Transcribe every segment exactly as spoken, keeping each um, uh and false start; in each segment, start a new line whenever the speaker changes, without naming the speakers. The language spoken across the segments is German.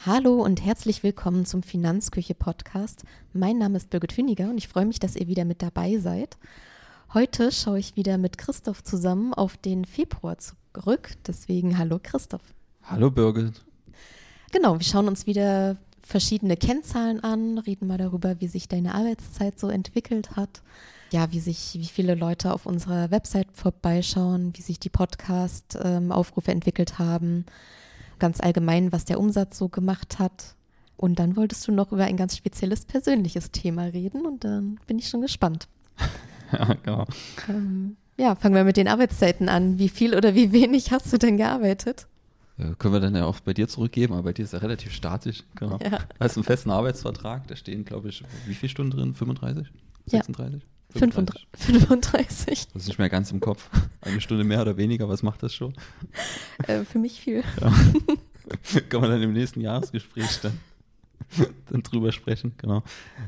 Hallo und herzlich willkommen zum Finanzküche-Podcast. Mein Name ist Birgit Hüniger und ich freue mich, dass ihr wieder mit dabei seid. Heute schaue ich wieder mit Christoph zusammen auf den Februar zurück. Deswegen hallo Christoph.
Hallo Birgit.
Genau, wir schauen uns wieder verschiedene Kennzahlen an, reden mal darüber, wie sich deine Arbeitszeit so entwickelt hat. Ja, wie sich, wie viele Leute auf unserer Website vorbeischauen, wie sich die Podcast-Aufrufe ähm, entwickelt haben. Ganz allgemein, was der Umsatz so gemacht hat. Und dann wolltest du noch über ein ganz spezielles persönliches Thema reden und dann bin ich schon gespannt.
Ja, genau.
Ähm, ja, fangen wir mit den Arbeitszeiten an. Wie viel oder wie wenig hast du denn gearbeitet?
Ja, können wir dann ja auch bei dir zurückgeben, aber bei dir ist ja relativ statisch. Genau. Ja. Du hast einen festen Arbeitsvertrag, da stehen, glaube ich, wie viele Stunden drin? fünfunddreißig? sechsunddreißig?
Ja. fünfunddreißig. fünfunddreißig.
Das ist nicht mehr ganz im Kopf. Eine Stunde mehr oder weniger, was macht das schon?
Äh, für mich viel.
Ja. Kann man dann im nächsten Jahresgespräch dann, dann drüber sprechen, genau.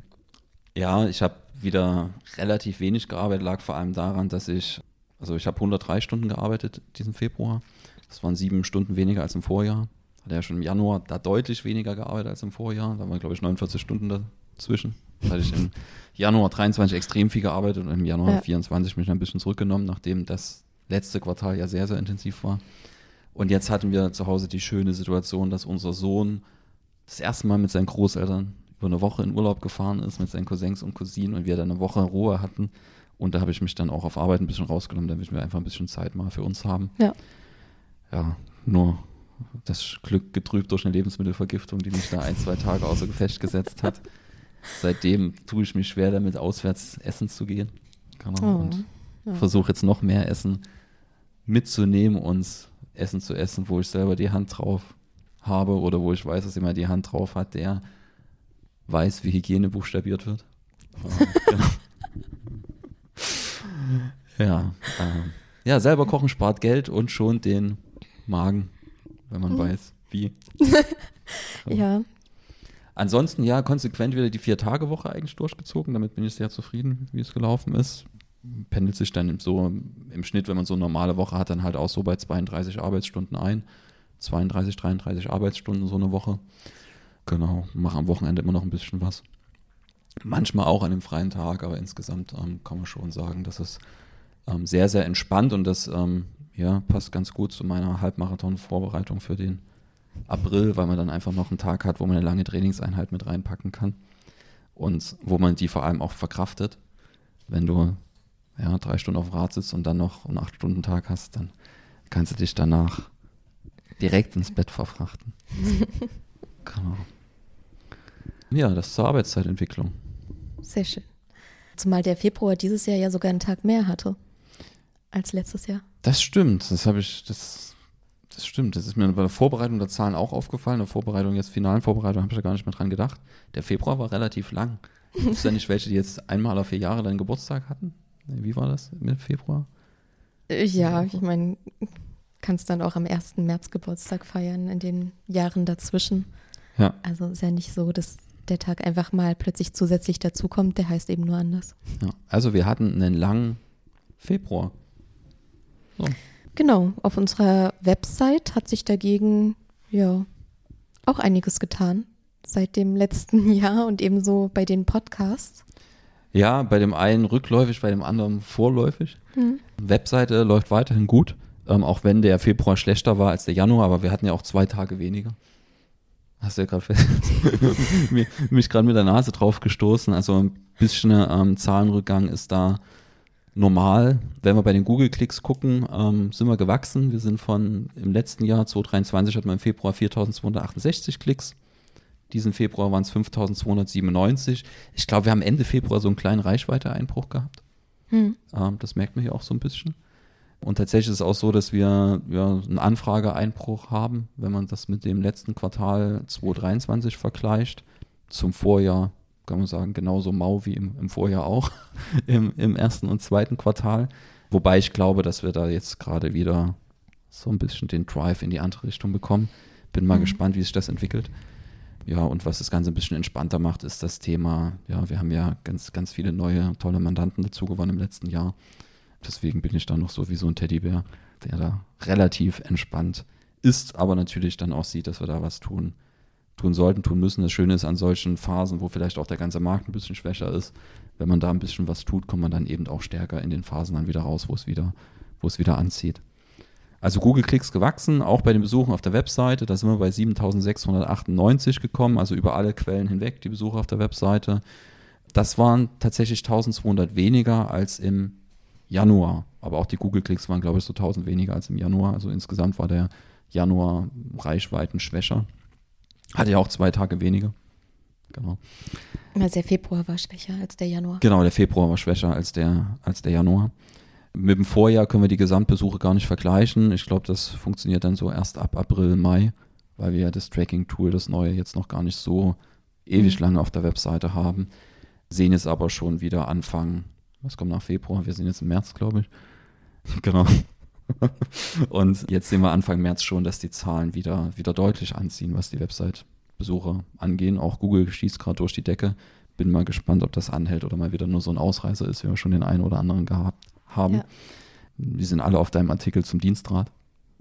Ja, ich habe wieder relativ wenig gearbeitet, lag vor allem daran, dass ich, also ich habe hundertdrei Stunden gearbeitet diesen Februar. Das waren sieben Stunden weniger als im Vorjahr. Hatte ja schon im Januar da deutlich weniger gearbeitet als im Vorjahr. Da waren, glaube ich, neunundvierzig Stunden dazwischen. Da hatte ich im Januar dreiundzwanzig extrem viel gearbeitet und im Januar ja. vierundzwanzig mich ein bisschen zurückgenommen, nachdem das letzte Quartal ja sehr, sehr intensiv war. Und jetzt hatten wir zu Hause die schöne Situation, dass unser Sohn das erste Mal mit seinen Großeltern über eine Woche in Urlaub gefahren ist, mit seinen Cousins und Cousinen und wir dann eine Woche Ruhe hatten. Und da habe ich mich dann auch auf Arbeit ein bisschen rausgenommen, damit wir einfach ein bisschen Zeit mal für uns haben.
Ja.
Ja, nur das Glück getrübt durch eine Lebensmittelvergiftung, die mich da ein, zwei Tage außer Gefecht gesetzt hat. Seitdem tue ich mich schwer damit, auswärts essen zu gehen. Genau. Oh, und ja. versuche jetzt noch mehr Essen mitzunehmen und Essen zu essen, wo ich selber die Hand drauf habe oder wo ich weiß, dass jemand die Hand drauf hat, der weiß, wie Hygiene buchstabiert wird. genau. ja, ähm, ja, selber kochen spart Geld und schont den Magen, wenn man hm. weiß, wie.
ja.
Ansonsten ja, konsequent wieder die Vier-Tage-Woche eigentlich durchgezogen. Damit bin ich sehr zufrieden, wie es gelaufen ist. Pendelt sich dann so im Schnitt, wenn man so eine normale Woche hat, dann halt auch so bei zweiunddreißig Arbeitsstunden ein. zweiunddreißig, dreiunddreißig Arbeitsstunden so eine Woche. Genau, mache am Wochenende immer noch ein bisschen was. Manchmal auch an dem freien Tag, aber insgesamt ähm, kann man schon sagen, dass es ähm, sehr, sehr entspannt und das ähm, ja, passt ganz gut zu meiner Halbmarathon-Vorbereitung für den April, weil man dann einfach noch einen Tag hat, wo man eine lange Trainingseinheit mit reinpacken kann und wo man die vor allem auch verkraftet. Wenn du ja, drei Stunden auf dem Rad sitzt und dann noch einen acht-Stunden-Tag hast, dann kannst du dich danach direkt ins Bett verfrachten. Genau. Ja, das ist zur Arbeitszeitentwicklung.
Sehr schön. Zumal der Februar dieses Jahr ja sogar einen Tag mehr hatte als letztes Jahr.
Das stimmt, das habe ich, das, das stimmt. Das ist mir bei der Vorbereitung der Zahlen auch aufgefallen. Der Vorbereitung, jetzt finalen Vorbereitung, habe ich da gar nicht mehr dran gedacht. Der Februar war relativ lang. Ist ja nicht welche, die jetzt einmal alle vier Jahre dann Geburtstag hatten? Wie war das mit Februar?
Ja, ich meine, kannst dann auch am ersten März Geburtstag feiern in den Jahren dazwischen.
Ja.
Also ist ja nicht so, dass der Tag einfach mal plötzlich zusätzlich dazukommt, der heißt eben nur anders.
Ja, also wir hatten einen langen Februar. So.
Genau, auf unserer Website hat sich dagegen ja auch einiges getan seit dem letzten Jahr und ebenso bei den Podcasts.
Ja, bei dem einen rückläufig, bei dem anderen vorläufig. Mhm. Webseite läuft weiterhin gut, ähm, auch wenn der Februar schlechter war als der Januar, aber wir hatten ja auch zwei Tage weniger. Hast du ja gerade fest, mich gerade mit der Nase drauf gestoßen. Also ein bisschen ähm, Zahlenrückgang ist da normal. Wenn wir bei den Google-Klicks gucken, ähm, sind wir gewachsen. Wir sind von im letzten Jahr, zwanzig dreiundzwanzig, hatten wir im Februar viertausendzweihundertachtundsechzig Klicks. Diesen Februar waren es fünftausendzweihundertsiebenundneunzig. Ich glaube, wir haben Ende Februar so einen kleinen Reichweite-Einbruch gehabt. Hm. Ähm, das merkt man hier auch so ein bisschen. Und tatsächlich ist es auch so, dass wir ja, einen Anfrageeinbruch haben, wenn man das mit dem letzten Quartal zwanzig dreiundzwanzig vergleicht. Zum Vorjahr kann man sagen, genauso mau wie im, im Vorjahr auch, im, im ersten und zweiten Quartal. Wobei ich glaube, dass wir da jetzt gerade wieder so ein bisschen den Drive in die andere Richtung bekommen. Bin mal mhm. gespannt, wie sich das entwickelt. Ja, und was das Ganze ein bisschen entspannter macht, ist das Thema, ja, wir haben ja ganz, ganz viele neue, tolle Mandanten dazu gewonnen im letzten Jahr. Deswegen bin ich da noch so wie so ein Teddybär, der da relativ entspannt ist, aber natürlich dann auch sieht, dass wir da was tun tun sollten, tun müssen. Das Schöne ist an solchen Phasen, wo vielleicht auch der ganze Markt ein bisschen schwächer ist, wenn man da ein bisschen was tut, kommt man dann eben auch stärker in den Phasen dann wieder raus, wo es wieder, wo es wieder anzieht. Also Google-Klicks gewachsen, auch bei den Besuchen auf der Webseite, da sind wir bei siebentausendsechshundertachtundneunzig gekommen, also über alle Quellen hinweg die Besucher auf der Webseite. Das waren tatsächlich eintausendzweihundert weniger als im Januar, aber auch die Google-Klicks waren, glaube ich, so tausend weniger als im Januar, also insgesamt war der Januar Reichweiten schwächer. Hatte ja auch zwei Tage weniger. Genau.
Also der Februar war schwächer als der Januar.
Genau, der Februar war schwächer als der, als der Januar. Mit dem Vorjahr können wir die Gesamtbesuche gar nicht vergleichen. Ich glaube, das funktioniert dann so erst ab April, Mai, weil wir ja das Tracking-Tool, das neue, jetzt noch gar nicht so ewig mhm. lange auf der Webseite haben. Sehen es aber schon wieder Anfang, was kommt nach Februar? Wir sind jetzt im März, glaube ich. Genau. Und jetzt sehen wir Anfang März schon, dass die Zahlen wieder, wieder deutlich anziehen, was die Website-Besucher angehen. Auch Google schießt gerade durch die Decke. Bin mal gespannt, ob das anhält oder mal wieder nur so ein Ausreißer ist, wie wir schon den einen oder anderen gehabt haben. Ja. Die sind alle auf deinem Artikel zum Dienstrat.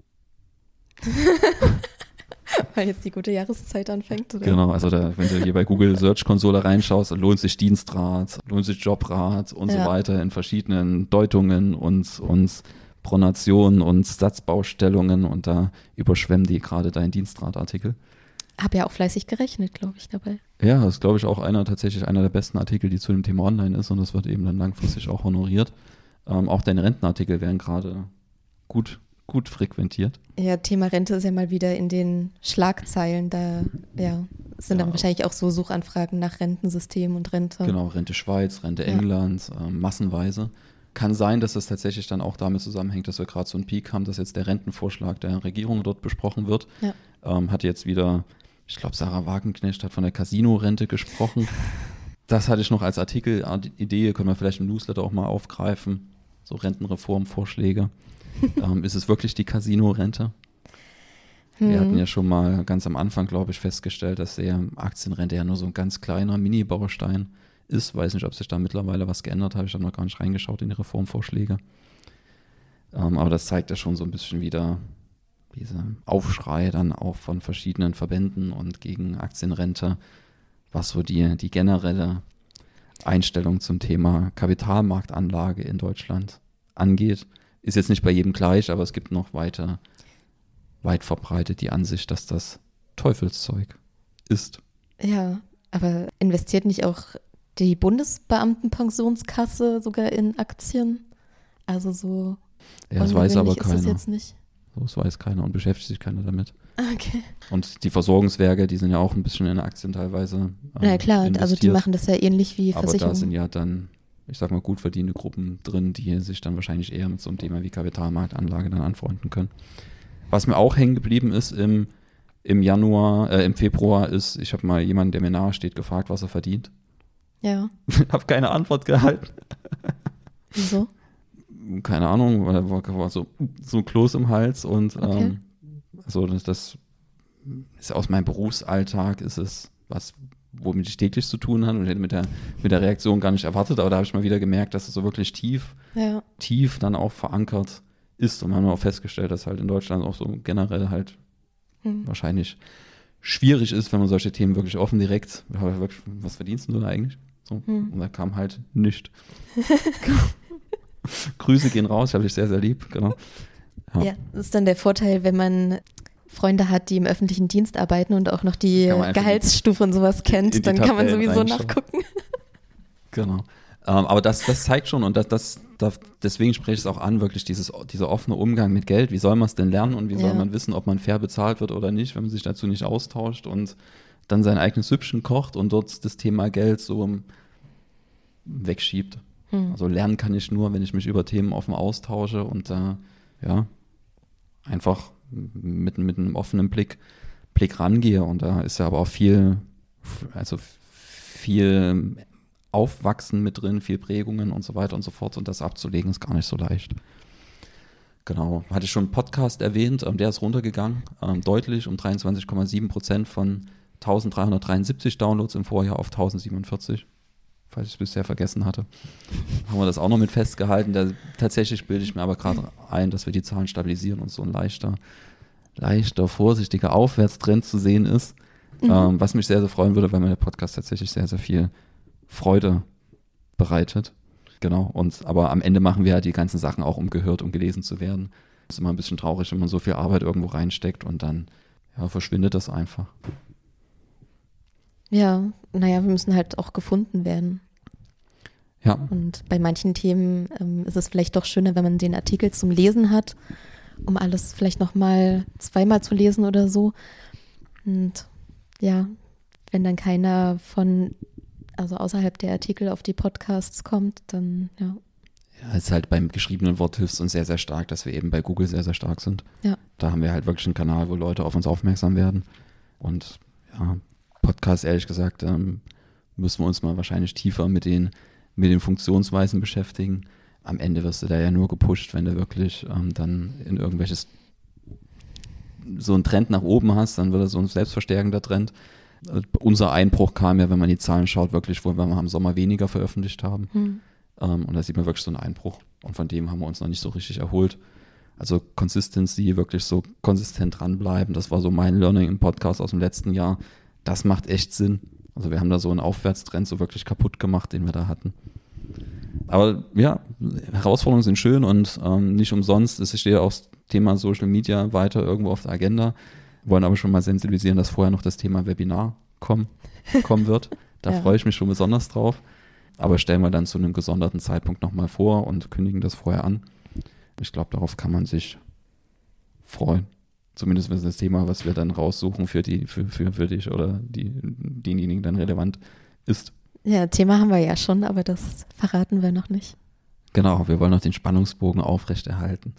Weil jetzt die gute Jahreszeit anfängt, oder?
Genau, also da, wenn du hier bei Google Search Konsole reinschaust, lohnt sich Dienstrat, lohnt sich Jobrat und ja. so weiter in verschiedenen Deutungen und, und Pronationen und Satzbaustellungen und da überschwemmen die gerade deinen Dienstratartikel.
Habe ja auch fleißig gerechnet, glaube ich, dabei.
Ja, das ist, glaube ich, auch einer tatsächlich einer der besten Artikel, die zu dem Thema online ist und das wird eben dann langfristig auch honoriert. Ähm, auch deine Rentenartikel werden gerade gut, gut frequentiert.
Ja, Thema Rente ist ja mal wieder in den Schlagzeilen, da ja, sind ja. dann wahrscheinlich auch so Suchanfragen nach Rentensystem und Rente.
Genau, Rente Schweiz, Rente ja. England, äh, massenweise. Kann sein, dass es tatsächlich dann auch damit zusammenhängt, dass wir gerade so einen Peak haben, dass jetzt der Rentenvorschlag der Regierung dort besprochen wird. Ja. Ähm, hat jetzt wieder, ich glaube, Sarah Wagenknecht hat von der Casino-Rente gesprochen. Das hatte ich noch als Artikel-Idee, können wir vielleicht im Newsletter auch mal aufgreifen. So Rentenreformvorschläge. ähm, ist es wirklich die Casino-Rente? Hm. Wir hatten ja schon mal ganz am Anfang, glaube ich, festgestellt, dass der Aktienrente ja nur so ein ganz kleiner Mini-Baustein ist. Weiß nicht, ob sich da mittlerweile was geändert hat. Ich habe noch gar nicht reingeschaut in die Reformvorschläge. Ähm, aber das zeigt ja schon so ein bisschen wieder diese Aufschrei dann auch von verschiedenen Verbänden und gegen Aktienrente, was so die, die generelle Einstellung zum Thema Kapitalmarktanlage in Deutschland angeht. Ist jetzt nicht bei jedem gleich, aber es gibt noch weiter, weit verbreitet die Ansicht, dass das Teufelszeug ist.
Ja, aber investiert nicht auch die Bundesbeamtenpensionskasse sogar in Aktien? Also so.
Ja, das weiß aber
ist
keiner.
Das jetzt nicht.
Das weiß keiner und beschäftigt sich keiner damit.
Okay.
Und die Versorgungswerke, die sind ja auch ein bisschen in Aktien teilweise. Ähm,
Na ja, klar, investiert. Also die machen das ja ähnlich wie Versicherungen.
Aber da sind ja dann, ich sag mal, gut verdienende Gruppen drin, die sich dann wahrscheinlich eher mit so einem Thema wie Kapitalmarktanlage dann anfreunden können. Was mir auch hängen geblieben ist im, im Januar, äh, im Februar ist, ich habe mal jemanden, der mir nahe steht, gefragt, was er verdient.
Ja.
habe keine Antwort gehalten.
Wieso?
Keine Ahnung, war, war so, so ein Kloß im Hals und okay. ähm, also das, das ist aus meinem Berufsalltag, ist es was, womit ich täglich zu tun habe und ich hätte mit der, mit der Reaktion gar nicht erwartet, aber da habe ich mal wieder gemerkt, dass es so wirklich tief, ja. tief dann auch verankert ist und man hat auch festgestellt, dass halt in Deutschland auch so generell halt hm. wahrscheinlich schwierig ist, wenn man solche Themen wirklich offen direkt, was verdienst du da eigentlich? So, hm. Und da kam halt nichts. Grüße gehen raus, habe ich sehr, sehr lieb, genau. Ja. ja, das
ist dann der Vorteil, wenn man Freunde hat, die im öffentlichen Dienst arbeiten und auch noch die Gehaltsstufe und sowas kennt, dann kann man sowieso nachgucken.
Genau. Ähm, aber das, das zeigt schon und das, das, das, deswegen spreche ich es auch an, wirklich dieses, dieser offene Umgang mit Geld. Wie soll man es denn lernen und wie soll ja. man wissen, ob man fair bezahlt wird oder nicht, wenn man sich dazu nicht austauscht und dann sein eigenes Süppchen kocht und dort das Thema Geld so wegschiebt. Hm. Also lernen kann ich nur, wenn ich mich über Themen offen austausche und da äh, ja, einfach mit, mit einem offenen Blick, Blick rangehe. Und da ist ja aber auch viel, also viel Aufwachsen mit drin, viel Prägungen und so weiter und so fort. Und das abzulegen ist gar nicht so leicht. Genau. Hatte ich schon einen Podcast erwähnt, ähm, der ist runtergegangen, ähm, deutlich um dreiundzwanzig Komma sieben Prozent von eintausenddreihundertdreiundsiebzig Downloads im Vorjahr auf tausendsiebenundvierzig. Falls ich es bisher vergessen hatte, haben wir das auch noch mit festgehalten. Da, tatsächlich bilde ich mir aber gerade ein, dass wir die Zahlen stabilisieren und so ein leichter, leichter, vorsichtiger Aufwärtstrend zu sehen ist. Mhm. Ähm, was mich sehr, sehr freuen würde, weil mir der Podcast tatsächlich sehr, sehr viel Freude bereitet. Genau. Und aber am Ende machen wir ja die ganzen Sachen auch, um gehört, um gelesen zu werden. Es ist immer ein bisschen traurig, wenn man so viel Arbeit irgendwo reinsteckt und dann ja, verschwindet das einfach.
Ja, naja, wir müssen halt auch gefunden werden.
Ja.
Und bei manchen Themen ähm, ist es vielleicht doch schöner, wenn man den Artikel zum Lesen hat, um alles vielleicht nochmal zweimal zu lesen oder so. Und ja, wenn dann keiner von, also außerhalb der Artikel auf die Podcasts kommt, dann ja.
Ja, es ist halt beim geschriebenen Wort hilft es uns sehr, sehr stark, dass wir eben bei Google sehr, sehr stark sind.
Ja.
Da haben wir halt wirklich einen Kanal, wo Leute auf uns aufmerksam werden. Und ja, Podcast, ehrlich gesagt, ähm, müssen wir uns mal wahrscheinlich tiefer mit den, mit den Funktionsweisen beschäftigen. Am Ende wirst du da ja nur gepusht, wenn du wirklich ähm, dann in irgendwelches so einen Trend nach oben hast, dann wird das so ein selbstverstärkender Trend. Also unser Einbruch kam ja, wenn man die Zahlen schaut, wirklich, wo wir im Sommer weniger veröffentlicht haben. Hm. Ähm, und da sieht man wirklich so einen Einbruch. Und von dem haben wir uns noch nicht so richtig erholt. Also Consistency, wirklich so konsistent dranbleiben, das war so mein Learning im Podcast aus dem letzten Jahr. Das macht echt Sinn. Also wir haben da so einen Aufwärtstrend so wirklich kaputt gemacht, den wir da hatten. Aber ja, Herausforderungen sind schön und ähm, nicht umsonst. Es steht auch das Thema Social Media weiter irgendwo auf der Agenda. Wir wollen aber schon mal sensibilisieren, dass vorher noch das Thema Webinar kommen, kommen wird. Da ja. freue ich mich schon besonders drauf. Aber stellen wir dann zu einem gesonderten Zeitpunkt nochmal vor und kündigen das vorher an. Ich glaube, darauf kann man sich freuen. Zumindest wenn es das Thema, was wir dann raussuchen für die, für, für, für dich oder die, denjenigen dann relevant ist.
Ja, Thema haben wir ja schon, aber das verraten wir noch nicht.
Genau, wir wollen noch den Spannungsbogen aufrechterhalten.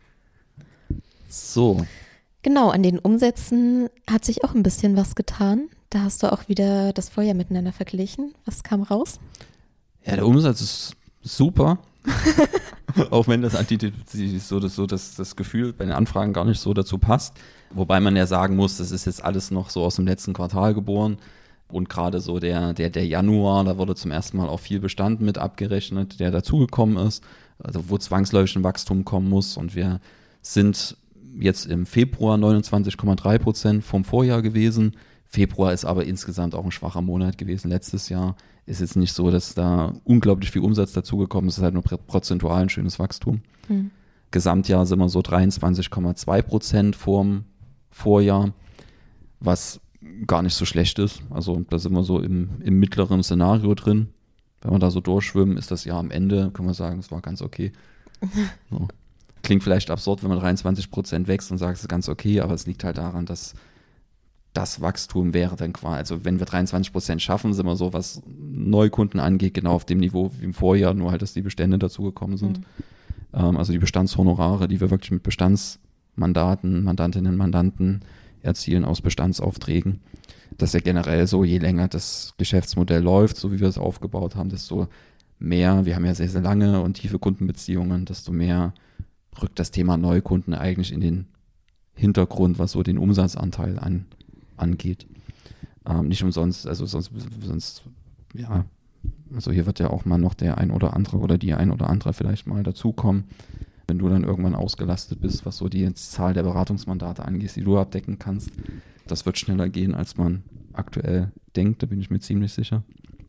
So.
Genau, an den Umsätzen hat sich auch ein bisschen was getan. Da hast du auch wieder das Vorjahr miteinander verglichen. Was kam raus?
Ja, der Umsatz ist super. Auch wenn das, die, die, so, das, so das, das Gefühl bei den Anfragen gar nicht so dazu passt. Wobei man ja sagen muss, das ist jetzt alles noch so aus dem letzten Quartal geboren. Und gerade so der, der, der Januar, da wurde zum ersten Mal auch viel Bestand mit abgerechnet, der dazugekommen ist, also wo zwangsläufig ein Wachstum kommen muss. Und wir sind jetzt im Februar neunundzwanzig Komma drei Prozent vom Vorjahr gewesen. Februar ist aber insgesamt auch ein schwacher Monat gewesen. Letztes Jahr ist jetzt nicht so, dass da unglaublich viel Umsatz dazugekommen ist. Es ist halt nur prozentual ein schönes Wachstum. Hm. Gesamtjahr sind wir so dreiundzwanzig Komma zwei Prozent vorm Vorjahr, was gar nicht so schlecht ist. Also da sind wir so im, im mittleren Szenario drin. Wenn wir da so durchschwimmen, ist das Jahr am Ende, können wir sagen, es war ganz okay. So. Klingt vielleicht absurd, wenn man dreiundzwanzig Prozent wächst und sagt, es ist ganz okay, aber es liegt halt daran, dass das Wachstum wäre dann quasi, also wenn wir dreiundzwanzig Prozent schaffen, sind wir so, was Neukunden angeht, genau auf dem Niveau wie im Vorjahr, nur halt, dass die Bestände dazugekommen sind. Mhm. Ähm, also die Bestandshonorare, die wir wirklich mit Bestandsmandaten, Mandantinnen, Mandanten erzielen aus Bestandsaufträgen. Das ist ja generell so, je länger das Geschäftsmodell läuft, so wie wir es aufgebaut haben, desto mehr, wir haben ja sehr, sehr lange und tiefe Kundenbeziehungen, desto mehr rückt das Thema Neukunden eigentlich in den Hintergrund, was so den Umsatzanteil an, angeht. Ähm, nicht umsonst, also sonst, sonst, ja, also hier wird ja auch mal noch der ein oder andere oder die ein oder andere vielleicht mal dazukommen. Wenn du dann irgendwann ausgelastet bist, was so die Zahl der Beratungsmandate angeht, die du abdecken kannst, das wird schneller gehen, als man aktuell denkt, da bin ich mir ziemlich sicher.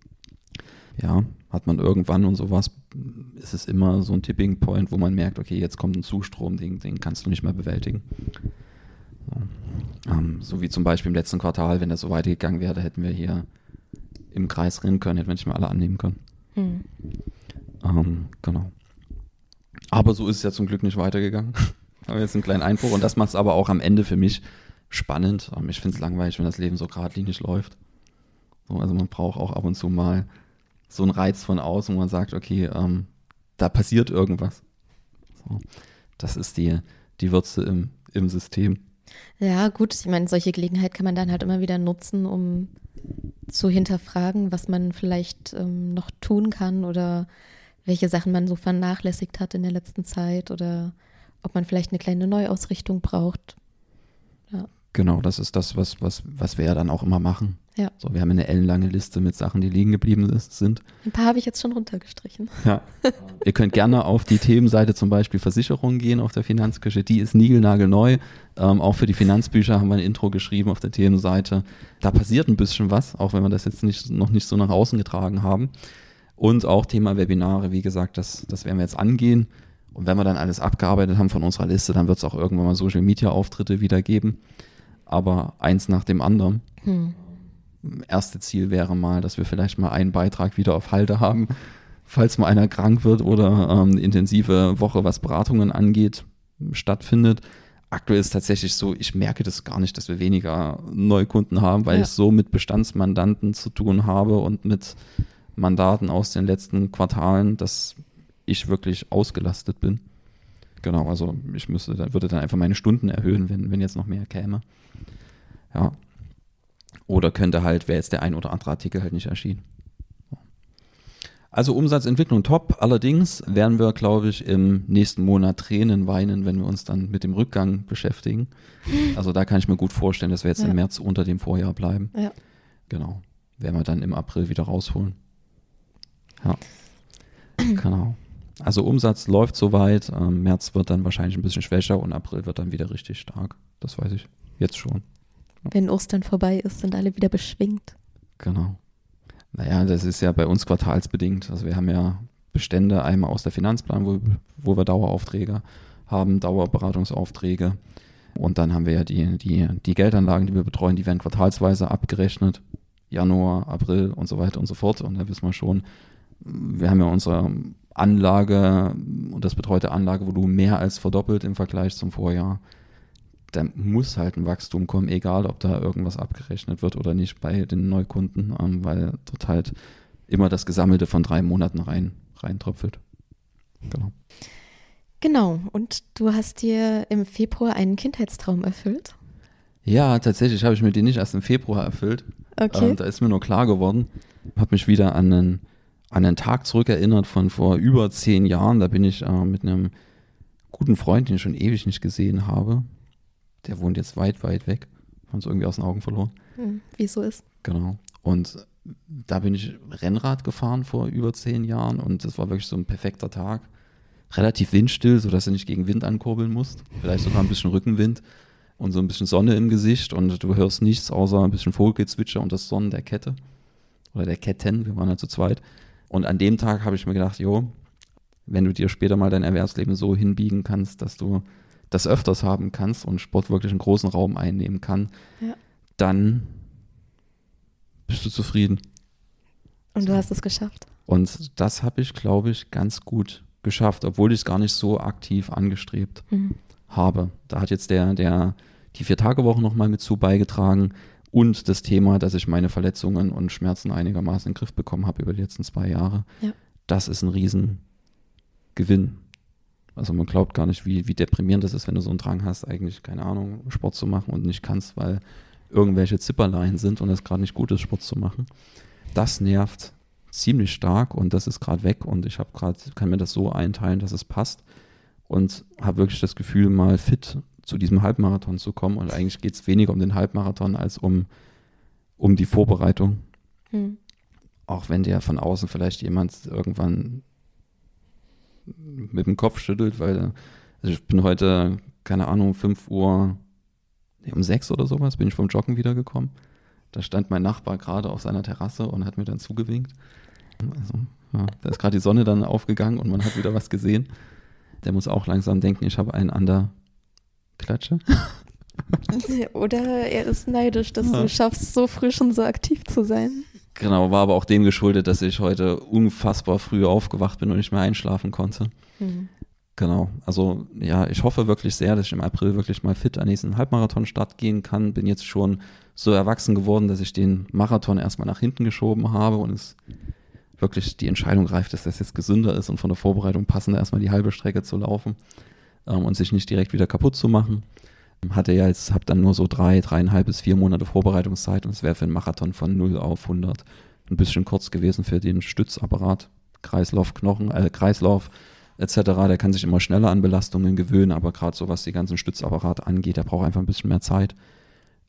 Ja, hat man irgendwann und sowas, ist es immer so ein Tipping Point, wo man merkt, okay, jetzt kommt ein Zustrom, den, den kannst du nicht mehr bewältigen. So. Ähm, so wie zum Beispiel im letzten Quartal, wenn das so weitergegangen wäre, hätten wir hier im Kreis rennen können, hätten wir nicht mehr alle annehmen können. Hm. Ähm, genau. Aber so ist es ja zum Glück nicht weitergegangen. Haben wir jetzt einen kleinen Einbruch und das macht es aber auch am Ende für mich spannend. Ich finde es langweilig, wenn das Leben so geradlinig läuft. So, also man braucht auch ab und zu mal so einen Reiz von außen, wo man sagt, okay, ähm, da passiert irgendwas. So, das ist die, die Würze im, im System.
Ja, gut, ich meine, solche Gelegenheit kann man dann halt immer wieder nutzen, um zu hinterfragen, was man vielleicht ähm, noch tun kann oder welche Sachen man so vernachlässigt hat in der letzten Zeit oder ob man vielleicht eine kleine Neuausrichtung braucht. Ja.
Genau, das ist das, was, was, was wir ja dann auch immer machen.
Ja.
So, wir haben eine ellenlange Liste mit Sachen, die liegen geblieben ist, sind.
Ein paar habe ich jetzt schon runtergestrichen.
Ja. Ihr könnt gerne auf die Themenseite zum Beispiel Versicherung gehen auf der Finanzküche. Die ist niegelnagelneu. Ähm, auch für die Finanzbücher haben wir ein Intro geschrieben auf der Themenseite. Da passiert ein bisschen was, auch wenn wir das jetzt nicht, noch nicht so nach außen getragen haben. Und auch Thema Webinare, wie gesagt, das, das werden wir jetzt angehen. Und wenn wir dann alles abgearbeitet haben von unserer Liste, dann wird es auch irgendwann mal Social-Media-Auftritte wieder geben. Aber eins nach dem anderen. Hm. Erste Ziel wäre mal, dass wir vielleicht mal einen Beitrag wieder auf Halde haben, falls mal einer krank wird oder ähm, eine intensive Woche, was Beratungen angeht, stattfindet. Aktuell ist es tatsächlich so, ich merke das gar nicht, dass wir weniger Neukunden haben, weil ja. ich so mit Bestandsmandanten zu tun habe und mit Mandaten aus den letzten Quartalen, dass ich wirklich ausgelastet bin. Genau, also ich müsste, dann würde dann einfach meine Stunden erhöhen, wenn, wenn jetzt noch mehr käme. Ja. Oder könnte halt, wäre jetzt der ein oder andere Artikel halt nicht erschienen. Also Umsatzentwicklung top. Allerdings werden wir, glaube ich, im nächsten Monat Tränen weinen, wenn wir uns dann mit dem Rückgang beschäftigen. Also da kann ich mir gut vorstellen, dass wir jetzt ja. im März unter dem Vorjahr bleiben. Ja. Genau. Werden wir dann im April wieder rausholen. Ja. Genau. Also Umsatz läuft soweit. Ähm, März wird dann wahrscheinlich ein bisschen schwächer und April wird dann wieder richtig stark. Das weiß ich jetzt schon. Ja.
Wenn Ostern vorbei ist, sind alle wieder beschwingt.
Genau. Naja, das ist ja bei uns quartalsbedingt. Also wir haben ja Bestände einmal aus der Finanzplan, wo, wo wir Daueraufträge haben, Dauerberatungsaufträge. Und dann haben wir ja die, die, die Geldanlagen, die wir betreuen, die werden quartalsweise abgerechnet. Januar, April und so weiter und so fort. Und da wissen wir schon, wir haben ja unsere Anlage und das betreute Anlagevolumen mehr als verdoppelt im Vergleich zum Vorjahr. Da muss halt ein Wachstum kommen, egal ob da irgendwas abgerechnet wird oder nicht bei den Neukunden, ähm, weil dort halt immer das Gesammelte von drei Monaten rein reintröpfelt. Genau.
Genau, und du hast dir im Februar einen Kindheitstraum erfüllt?
Ja, tatsächlich habe ich mir den nicht erst im Februar erfüllt.
Okay.
Ähm, da ist mir nur klar geworden, habe mich wieder an einen, an einen Tag zurückerinnert von vor über zehn Jahren. Da bin ich äh, mit einem guten Freund, den ich schon ewig nicht gesehen habe. Der wohnt jetzt weit, weit weg. Haben uns irgendwie aus den Augen verloren.
Hm, wie es so ist.
Genau. Und da bin ich Rennrad gefahren vor über zehn Jahren und das war wirklich so ein perfekter Tag. Relativ windstill, sodass du nicht gegen Wind ankurbeln musst. Vielleicht sogar ein bisschen Rückenwind und so ein bisschen Sonne im Gesicht und du hörst nichts außer ein bisschen Vogelgezwitscher und das Sonnen der Kette. Oder der Ketten, wir waren ja zu zweit. Und an dem Tag habe ich mir gedacht, jo, wenn du dir später mal dein Erwerbsleben so hinbiegen kannst, dass du das öfters haben kannst und Sport wirklich einen großen Raum einnehmen kann, ja. dann bist du zufrieden.
Und du hast es geschafft.
Und das habe ich, glaube ich, ganz gut geschafft, obwohl ich es gar nicht so aktiv angestrebt mhm. habe. Da hat jetzt der, der die Vier-Tage-Woche nochmal mit zu beigetragen und das Thema, dass ich meine Verletzungen und Schmerzen einigermaßen in den Griff bekommen habe über die letzten zwei Jahre. Ja. Das ist ein Riesengewinn. Also man glaubt gar nicht, wie, wie deprimierend das ist, wenn du so einen Drang hast, eigentlich, keine Ahnung, Sport zu machen und nicht kannst, weil irgendwelche Zipperlein sind und es gerade nicht gut ist, Sport zu machen. Das nervt ziemlich stark und das ist gerade weg und ich habe gerade, kann mir das so einteilen, dass es passt und habe wirklich das Gefühl, mal fit zu diesem Halbmarathon zu kommen und eigentlich geht es weniger um den Halbmarathon als um, um die Vorbereitung. Hm. Auch wenn dir von außen vielleicht jemand irgendwann mit dem Kopf schüttelt, weil also ich bin heute, keine Ahnung, fünf Uhr, nee, um sechs oder sowas, bin ich vom Joggen wiedergekommen. Da stand mein Nachbar gerade auf seiner Terrasse und hat mir dann zugewinkt. Also, ja, da ist gerade die Sonne dann aufgegangen und man hat wieder was gesehen. Der muss auch langsam denken, ich habe einen an der Klatsche.
Oder er ist neidisch, dass ja. du schaffst, so früh schon so aktiv zu sein.
Genau, war aber auch dem geschuldet, dass ich heute unfassbar früh aufgewacht bin und nicht mehr einschlafen konnte. Mhm. Genau, also ja, ich hoffe wirklich sehr, dass ich im April wirklich mal fit an diesen Halbmarathon-Start gehen kann. Bin jetzt schon so erwachsen geworden, dass ich den Marathon erstmal nach hinten geschoben habe und es wirklich die Entscheidung reift, dass das jetzt gesünder ist und von der Vorbereitung passender erstmal die halbe Strecke zu laufen ähm, und sich nicht direkt wieder kaputt zu machen. Hatte ja jetzt, habe dann nur so drei, dreieinhalb bis vier Monate Vorbereitungszeit und es wäre für einen Marathon von null auf hundert ein bisschen kurz gewesen für den Stützapparat, Kreislauf, Knochen, äh, Kreislauf et cetera. Der kann sich immer schneller an Belastungen gewöhnen, aber gerade so was die ganzen Stützapparate angeht, der braucht einfach ein bisschen mehr Zeit.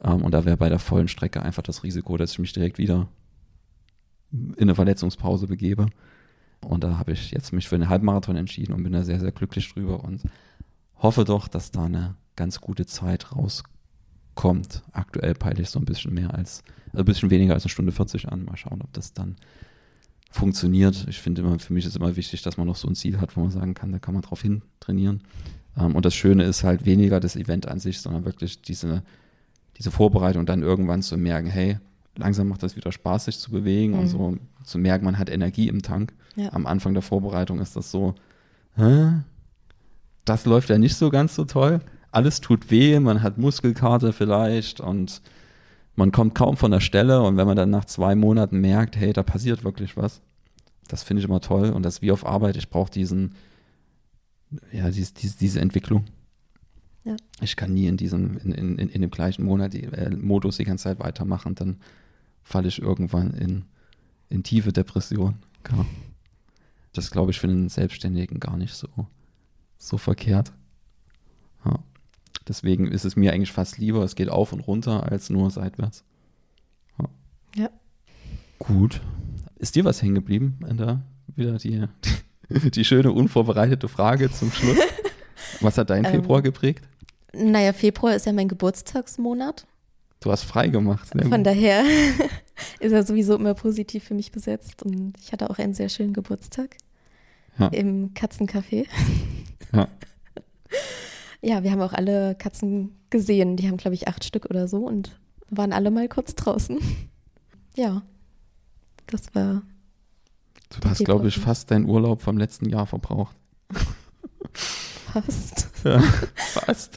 Ähm, und da wäre bei der vollen Strecke einfach das Risiko, dass ich mich direkt wieder in eine Verletzungspause begebe. Und da habe ich jetzt mich für einen Halbmarathon entschieden und bin da sehr, sehr glücklich drüber und hoffe doch, dass da eine ganz gute Zeit rauskommt. Aktuell peile ich so ein bisschen mehr als, also ein bisschen weniger als eine Stunde vierzig an. Mal schauen, ob das dann funktioniert. Ich finde immer, für mich ist immer wichtig, dass man noch so ein Ziel hat, wo man sagen kann, da kann man drauf hin trainieren. Ähm, und das Schöne ist halt weniger das Event an sich, sondern wirklich diese, diese Vorbereitung, dann irgendwann zu merken, hey, langsam macht das wieder Spaß, sich zu bewegen mhm. und so zu merken, man hat Energie im Tank. Ja. Am Anfang der Vorbereitung ist das so, hä? Das läuft ja nicht so ganz so toll. Alles tut weh, man hat Muskelkater vielleicht und man kommt kaum von der Stelle. Und wenn man dann nach zwei Monaten merkt, hey, da passiert wirklich was, das finde ich immer toll. Und das ist wie auf Arbeit, ich brauche diesen, ja, dies, dies, diese Entwicklung. Ja. Ich kann nie in diesem, in, in, in dem gleichen Monat die, äh, Modus die ganze Zeit weitermachen, dann falle ich irgendwann in, in tiefe Depression. Genau. Das glaube ich für einen Selbstständigen gar nicht so, so verkehrt. Ja. Deswegen ist es mir eigentlich fast lieber, es geht auf und runter, als nur seitwärts. Ja.
Ja.
Gut. Ist dir was hängen geblieben? Da wieder die, die, die schöne, unvorbereitete Frage zum Schluss. Was hat dein Februar ähm, geprägt?
Naja, Februar ist ja mein Geburtstagsmonat.
Du hast frei gemacht.
Von daher ist er sowieso immer positiv für mich besetzt. Und ich hatte auch einen sehr schönen Geburtstag ja. im Katzencafé.
Ja.
Ja, wir haben auch alle Katzen gesehen. Die haben, glaube ich, acht Stück oder so und waren alle mal kurz draußen. Ja, das war.
Du hast, glaube ich, fast deinen Urlaub vom letzten Jahr verbraucht.
Fast.
Ja, fast.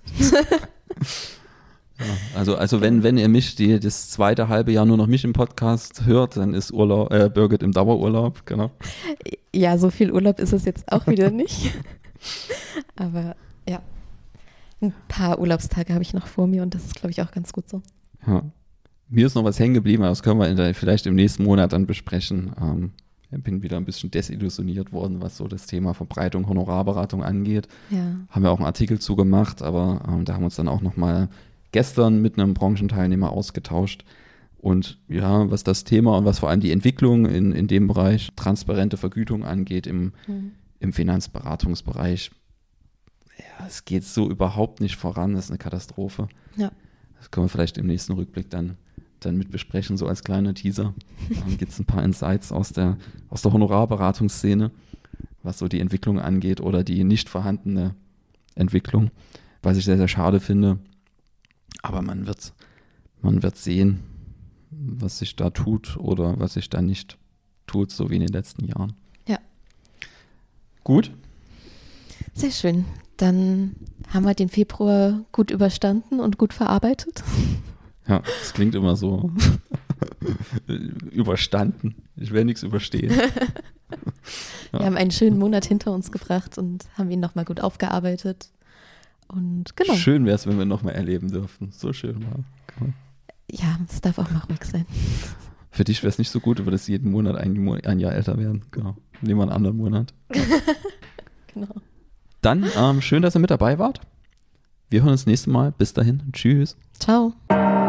Ja, also, also wenn, wenn ihr mich die, das zweite halbe Jahr nur noch mich im Podcast hört, dann ist Urlaub, äh, Birgit im Dauerurlaub, genau.
Ja, so viel Urlaub ist es jetzt auch wieder nicht. Aber ja, ein paar Urlaubstage habe ich noch vor mir und das ist, glaube ich, auch ganz gut so.
Ja. Mir ist noch was hängen geblieben, aber das können wir in der, vielleicht im nächsten Monat dann besprechen. Ähm, ich bin wieder ein bisschen desillusioniert worden, was so das Thema Verbreitung, Honorarberatung angeht.
Ja.
Haben wir auch einen Artikel zu gemacht, aber ähm, da haben wir uns dann auch nochmal gestern mit einem Branchenteilnehmer ausgetauscht. Und ja, was das Thema und was vor allem die Entwicklung in, in dem Bereich transparente Vergütung angeht, im, mhm. im Finanzberatungsbereich, ja, es geht so überhaupt nicht voran, das ist eine Katastrophe.
Ja.
Das können wir vielleicht im nächsten Rückblick dann, dann mit besprechen, so als kleiner Teaser. Dann gibt es ein paar Insights aus der, aus der Honorarberatungsszene, was so die Entwicklung angeht oder die nicht vorhandene Entwicklung, was ich sehr, sehr schade finde. Aber man wird, man wird sehen, was sich da tut oder was sich da nicht tut, so wie in den letzten Jahren.
Ja.
Gut.
Sehr schön. Dann haben wir den Februar gut überstanden und gut verarbeitet.
Ja, das klingt immer so überstanden. Ich werde nichts überstehen.
Wir ja. haben einen schönen Monat hinter uns gebracht und haben ihn nochmal gut aufgearbeitet. Und genau.
Schön wäre es, wenn wir nochmal erleben dürften. So schön war. Genau.
Ja, es darf auch mal ruhig sein.
Für dich wäre es nicht so gut, du würdest jeden Monat ein, ein Jahr älter werden. Genau. Nehmen wir einen anderen Monat.
Genau.
Dann ähm, schön, dass ihr mit dabei wart. Wir hören uns das nächste Mal. Bis dahin. Tschüss.
Ciao.